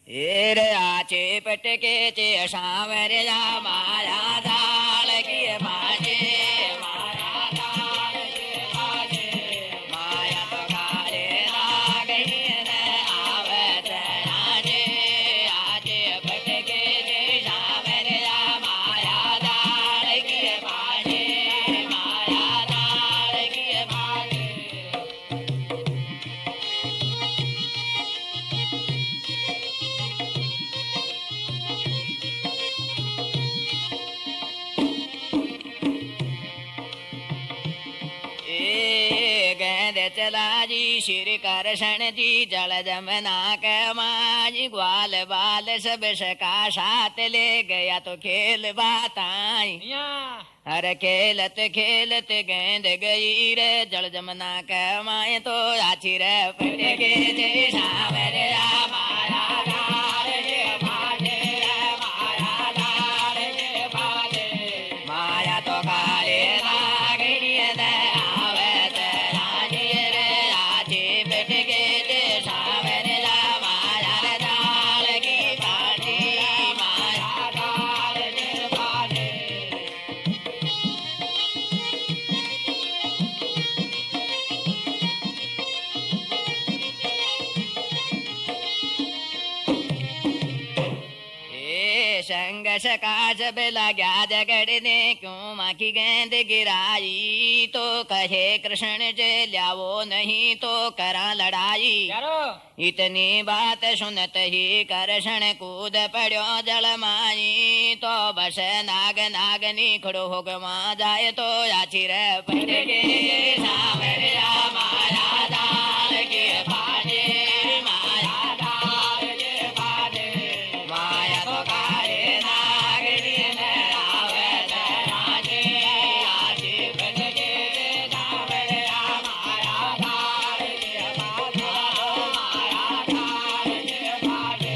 एर आचे पटके चे सावर जा माया दाल की बाजे माया दाल की बाजे माया तो काले लागनी न आवत आजे आचे पटके चे सावर जा माया दाल की बाजे माया दाल की बाजे गेंद चला जी श्री कृष्ण जी जल जमना के माजी ग्वाल बाल सब सका साथ ले गया तो खेल बाताई हर खेलत खेलत गेंद गई रे जल जमना के माए तो आची रे पट के जे सावर माया डाल जे बाजे माया डाल जे बाजे माया तो काले लागनी न आवत रानी रे आची पट के जे सावर माया डाल की बाजी माया डाल जे बाजे संग सका जब लगा झगड़ने क्यों माँ की गेंद गिराई तो कहे कृष्ण जे लाओ नहीं तो करा लड़ाई इतनी बात सुनत ही कृष्ण कूद पड़ो जल माई तो बस नाग नागनी खड़ो हो गवा जाए तो आचिर पड़ गे सावर माया दाल के बाजे माया दाल के बाजे माया तो काले नागनी न आवत राजे आजे पड़ गे सावर माया दाल के बाजे माया दाल के बाजे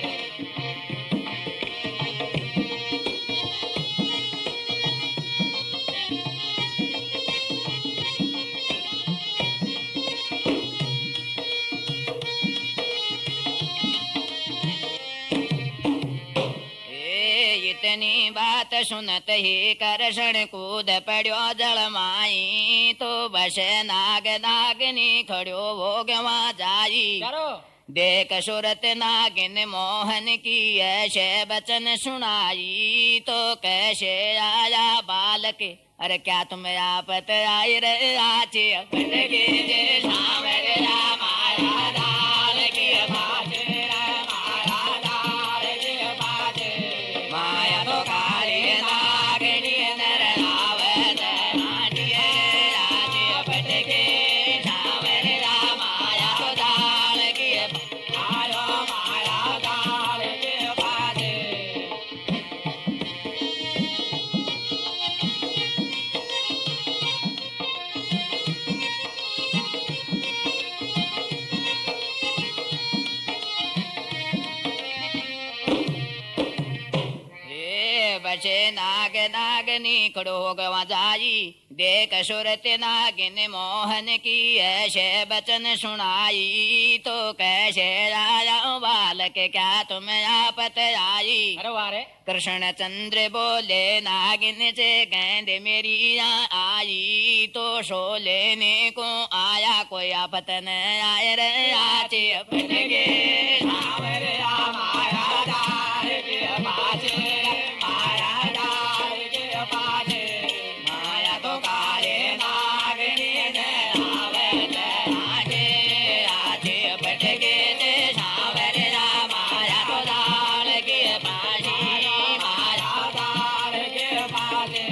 इतनी बात सुनत ही कृष्ण कूद पड़ो जल माई तो बस नाग नागनी खड़ो हो गवा जाई देख सुरत नागिन मोहन की ऐसे बचन सुनाई तो कैसे आया बालक अरे क्या तुम आपत आई रे आचे अपन के जे सावर माया दाल की बाजे माया दाल की बाजे माया तो काले नागनी नर आवत रानी आजे अपन के सावर माया तो दाल की आयो माया दाल की बाजे बचे नाग नागनी खड़ो गवा जाई देख सुरत नागिन मोहन की ऐसे बचन सुनाई तो कैसे आया बालक क्या तुम आपत आई कृष्ण चंद्र बोले नागिन से गेंद मेरी यहाँ आई तो सो लेने को आया कोई आपत न आए रे आचे अपन के सावर माया दाल के बाजे माया दाल के बाजे माया तो काले नागनी न आवत राजे आजे पट के सावर माया तो दाल के बाजे माया दाल के बाजे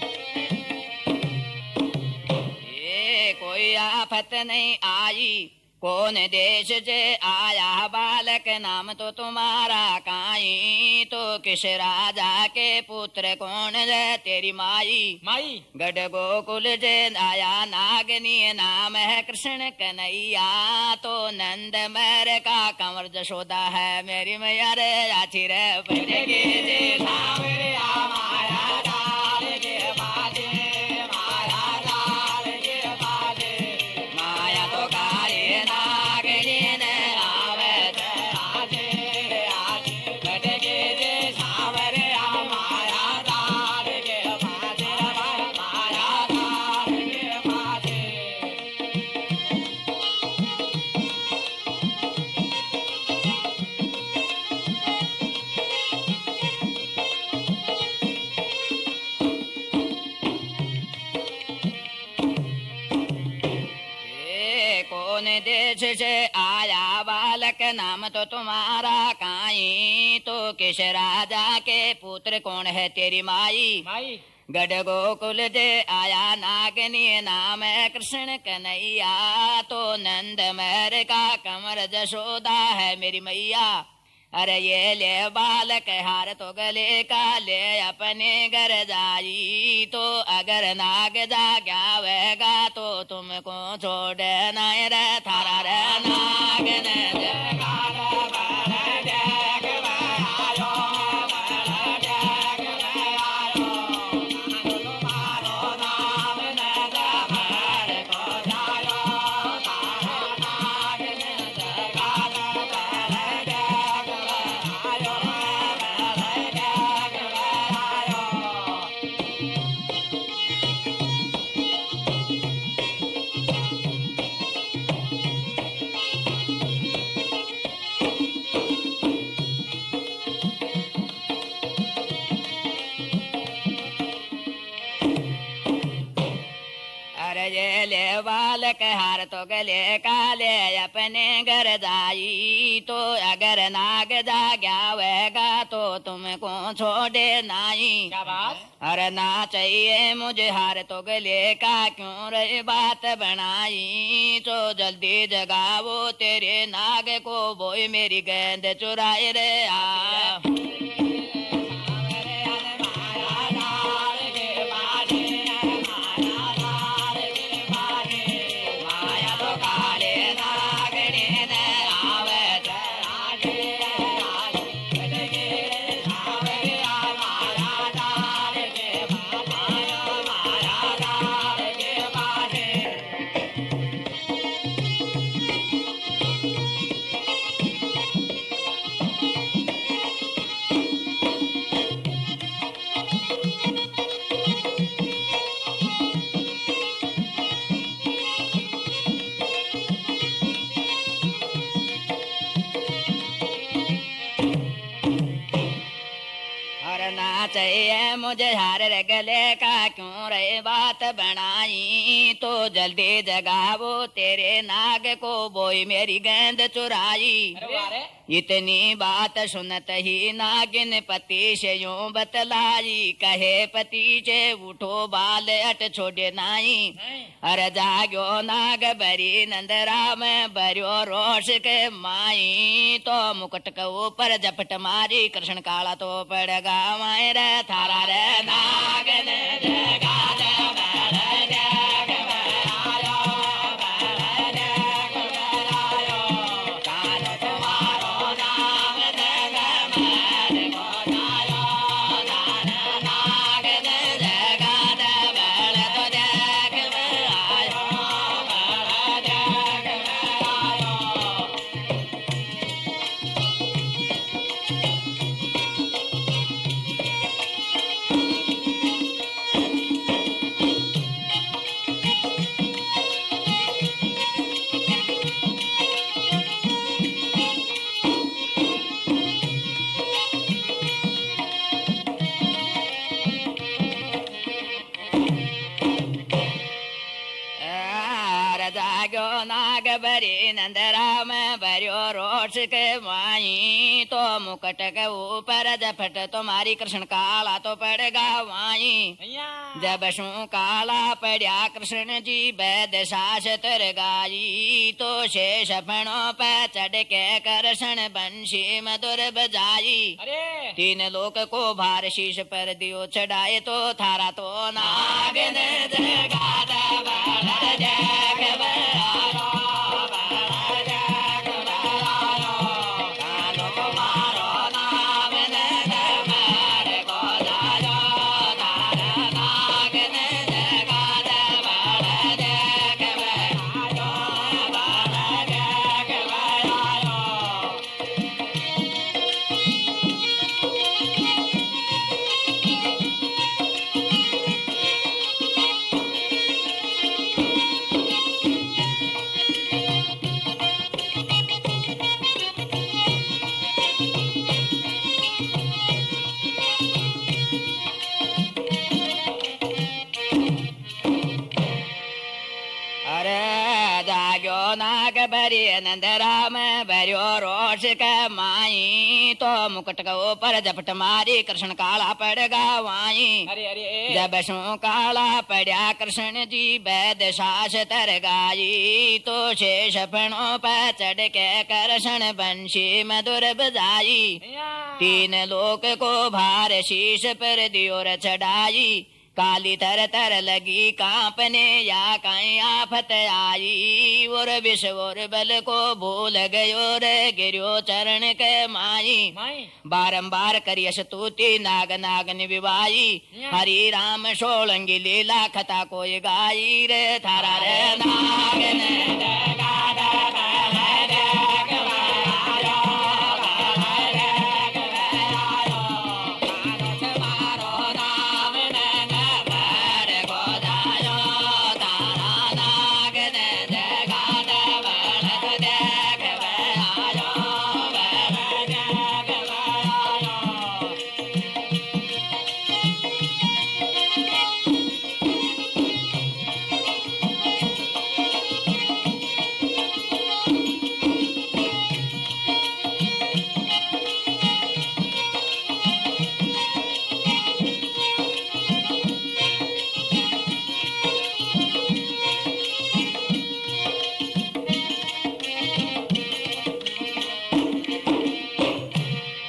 कोई आफत नहीं आई कौन देश से आया बालक नाम तो तुम्हारा काई तो किस राजा के पुत्र कौन है तेरी माई माई गढ़ गोकुल से आया नागनी नाम है कृष्ण कन्हैया तो नंद मर का कंवर जशोदा है मेरी मैया रे आची रे पहले के जे सावरे आ माया डाल के बाजे माया डाल के बाजे माया तो काले नागनी ने आवे आजे आजे गढ़ के जे सावरे आ माया डाल के बाजे माया डाल के बाजे कौन देश से आया बालक नाम तो तुम्हारा काई तो किस राजा के पुत्र कौन है तेरी माई माई गढ़ गोकुल से आया नागनी नाम है कृष्ण कन्हैया तो नंद महर का कमर जशोदा है मेरी मैया अरे ये ले बालक हार तो गले का ले अपने घर जाई तो अगर नाग जाग्यावेगा तो तुमको छोड़ना रे थारा रे नाग ने जगार बड़ जग आयो बड़ जग आयो तुम्हारो नाम न जबर को जायो तारा नाग ने जगार बड़ जग आयो बड़ जग आयो अरे ये ले बालक हार तो गले काले अपने घर जाई तो अगर नाग जाग्यावेगा तो तुमको छोड़े नाई क्या बात अरे ना चाहिए मुझे हार तो गले का क्यों रे बात बनाई तो जल्दी जगावो तेरे नाग को बोई मेरी गेंद चुराए रे आ माया तो काले नागने ने आवे राजे राजे सावरे आ माया डाल के माया माया डाल के बाजे हरना चाहिए मुझे हर गले का क्यों रे बात बनाई तो जल्दी जगावो तेरे नाग को बोई मेरी गेंद चुराई अरे वाह रे इतनी बात सुनत ही नागिन पति से यूं बतलाई कहे पति से उठो बाल अट छोड़े नाई नहीं अरे जाग्यो नाग बरी नंदरा में बरियो रोष के माई तो मुकुट के ऊपर झपट मारी कृष्ण काला तो पड़गा माय रे थारा रे नाग ने जगा दे बड़ जग बड़ायो बड़ जग बड़ायो कान तुम्हारो नाम जग मर को जायो कान नाग ने जगा दे बड़ तो जग बड़ायो बड़ जग बड़ायो भरी नंद राम भरियो रोष के माई तो मुकट के ऊपर जपट तुम्हारी कृष्ण काला तो पड़ेगा वाई जब शू काला पड़ा कृष्ण जी वैद सास तर गाई तो शेष फणों पे चढ़ के कृष्ण बंशी मधुर बजाई तीन लोक को भार शीश पर दियो चढ़ाए तो थारा तो नागन जगाद बड़ जग बड़ायो बड़ जग बड़ायो कानो मारो नाम नद मार को जायो थारा नागन जगाद बड़ जग बड़ायो बड़ जग बड़ायो जाग्यो नाग भरी नंद राम भरियो रोष के माई तो मुकुट के ऊपर झपट मारी कृष्ण काला पड़ गावाई जब शू काला पड़ा कृष्ण जी वैद सास तर गाई तो शेष फणों पर चढ़ के कृष्ण बंशी मधुर बजाई तीन लोक को भार शीश पर दियो चढ़ाई काली तर तर लगी कांपने या कहीं आफत आई और विष और बल को भूल गयो रे गिरियो चरण के माई बारंबार करिय स्तुति नाग नागन विवाई हरि राम सोलंगी लीला कथा कोई गाई रे थारा रे नागन